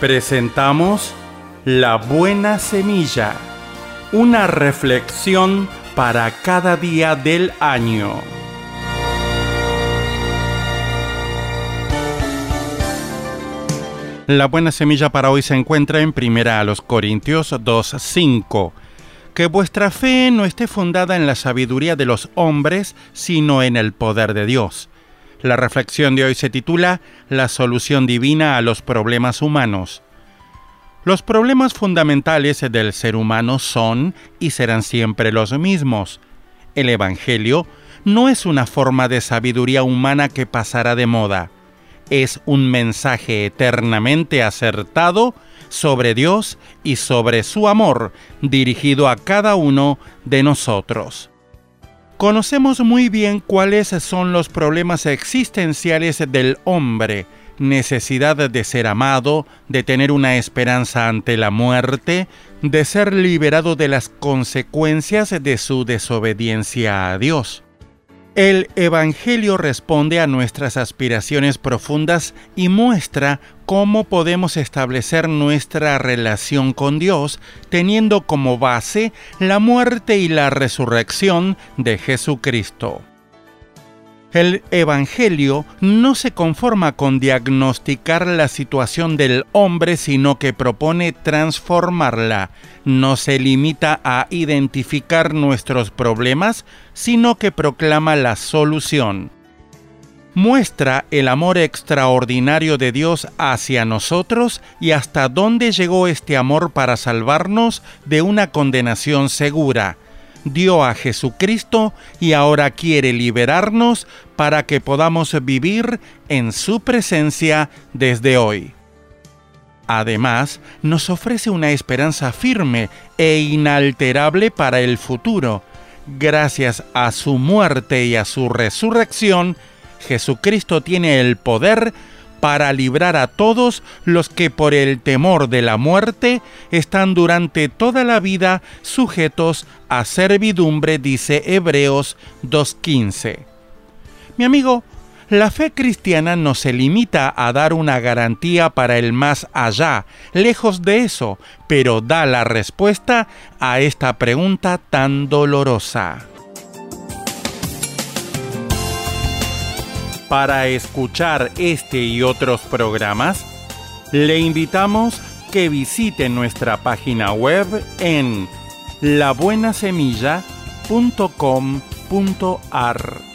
Presentamos La Buena Semilla, una reflexión para cada día del año. La buena semilla para hoy se encuentra en 1 Corintios 2:5. Que vuestra fe no esté fundada en la sabiduría de los hombres, sino en el poder de Dios. La reflexión de hoy se titula La solución divina a los problemas humanos. Los problemas fundamentales del ser humano son y serán siempre los mismos. El Evangelio no es una forma de sabiduría humana que pasará de moda. Es un mensaje eternamente acertado sobre Dios y sobre su amor, dirigido a cada uno de nosotros. Conocemos muy bien cuáles son los problemas existenciales del hombre: necesidad de ser amado, de tener una esperanza ante la muerte, de ser liberado de las consecuencias de su desobediencia a Dios. El Evangelio responde a nuestras aspiraciones profundas y muestra cómo podemos establecer nuestra relación con Dios teniendo como base la muerte y la resurrección de Jesucristo. El Evangelio no se conforma con diagnosticar la situación del hombre, sino que propone transformarla. No se limita a identificar nuestros problemas, sino que proclama la solución. Muestra el amor extraordinario de Dios hacia nosotros y hasta dónde llegó este amor para salvarnos de una condenación segura. Dio a Jesucristo y ahora quiere liberarnos para que podamos vivir en su presencia desde hoy. Además, nos ofrece una esperanza firme e inalterable para el futuro. Gracias a su muerte y a su resurrección, Jesucristo tiene el poder para librar a todos los que por el temor de la muerte están durante toda la vida sujetos a servidumbre, dice Hebreos 2:15. Mi amigo, la fe cristiana no se limita a dar una garantía para el más allá, lejos de eso, pero da la respuesta a esta pregunta tan dolorosa. Para escuchar este y otros programas, le invitamos que visite nuestra página web en labuenasemilla.com.ar.